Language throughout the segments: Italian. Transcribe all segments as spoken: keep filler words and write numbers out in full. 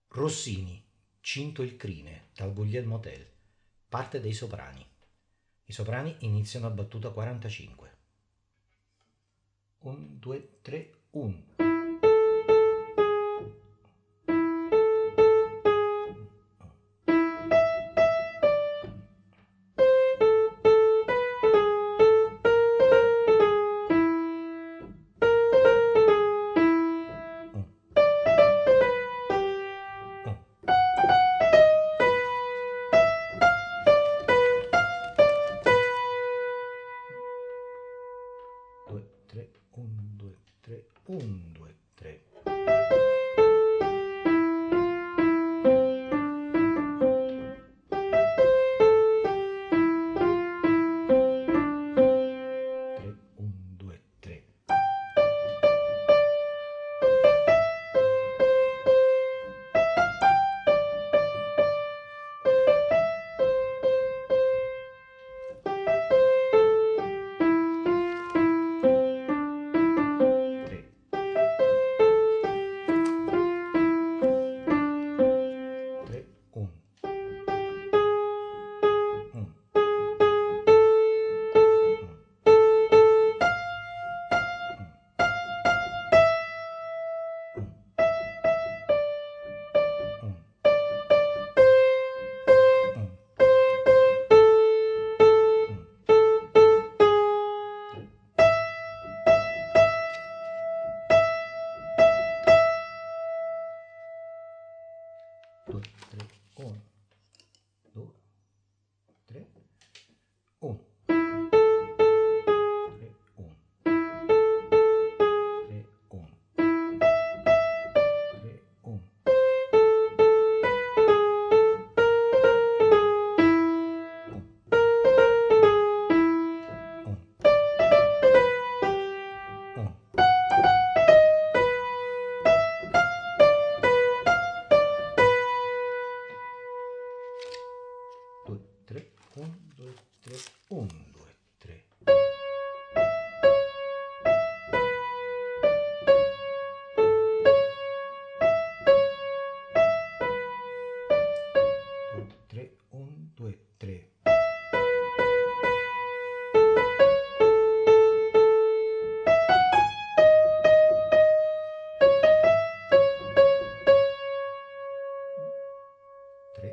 Rossini, Cinto il crine, dal Guglielmo Tell. Parte dei soprani. I soprani iniziano a battuta quarantacinque. un, due, tre, uno. due, tre, uno, due, tre, uno, due, tre. uno, due, tre. due, tre, uno, due, tre, uno, tre, uno, tre, uno, tre, uno. due, tre, uno, due, tre, uno, due, tre. due, tre, uno, due, tre. tre.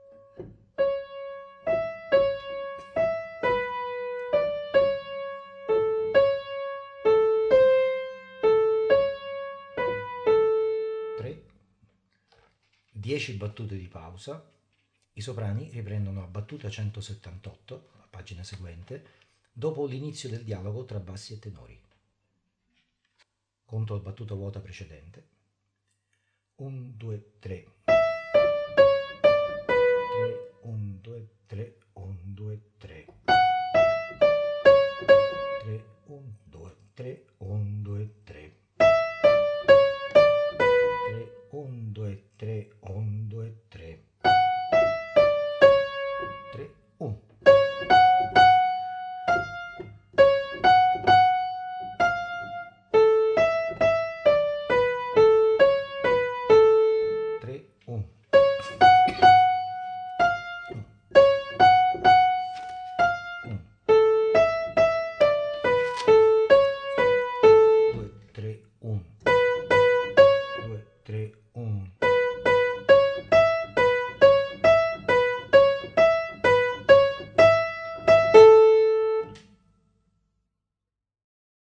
dieci battute di pausa. I soprani riprendono a battuta centosettantotto, la pagina seguente, dopo l'inizio del dialogo tra bassi e tenori. Conto la battuta vuota precedente. uno, due, tre.